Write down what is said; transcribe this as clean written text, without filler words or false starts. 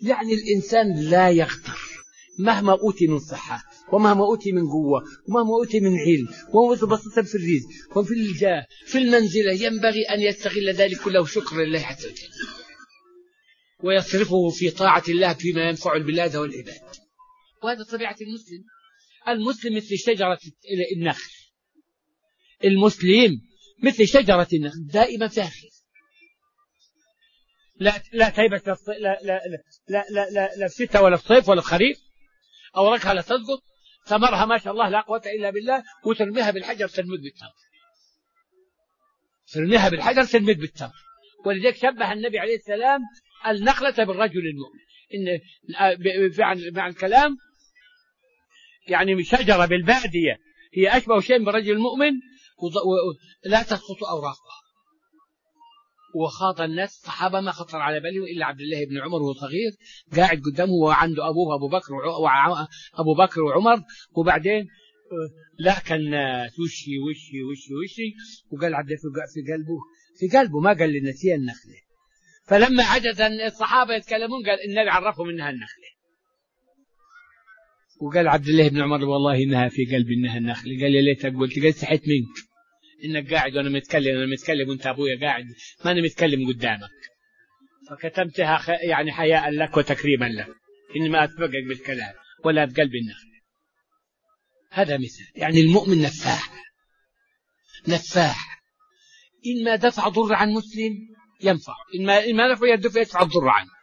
يعني الإنسان لا يغتر مهما أوتي من صحة ومهما أوتي من قوة ومهما أوتي من علم ومهما أوتي بسيطة في الرزق وفي الجاه في المنزلة، ينبغي أن يستغل ذلك كله شكرا لله عز وجل ويصرفه في طاعة الله فيما ينفع البلاد والعباد. وهذا طبيعة المسلم. المسلم مثل شجرة النخل، المسلم مثل شجرة النخل دائما فيها خير، لا تيبس لا لا لا لا لا لا لا في الشتاء ولا في الصيف ولا في الخريف، أوراقها لا تسقط، ثمرها ما شاء الله لا قوة إلا بالله، وترميها بالحجر تنمد بالتمر، ترميها بالحجر تنمد بالتمر. ولذلك شبه النبي عليه السلام النخلة بالرجل المؤمن. إن مع الكلام يعني شجرة بالبادية هي أشبه شيء بالرجل المؤمن لا تسقط أوراقها. وخاض الناس الصحابة ما خطر على بالهم إلا عبد الله بن عمر وهو صغير قاعد قدامه وعنده أبوه أبو بكر وعمر، وبعدين لكن الناس وشي وقال عبد الله في قلبه ما قال للنسية النخلة. فلما عجز الصحابة يتكلمون قال النبي عرفهم إنها النخلة، وقال عبد الله بن عمر والله إنها في قلبي إنها النخلة. قال لي ليتك قلت، قال استحيت منك إنك قاعد وأنا متكلم وأنت أبويا قاعد ما أنا متكلم قدامك، فكتمتها يعني حياء لك وتكريما لك، إني ما أسبقك بالكلام ولا بقلب النخلة. هذا مثال. يعني المؤمن نفاح إن ما دفع ضر عن مسلم ينفع، إن ما نفع يدفع يدفع الضر عنه.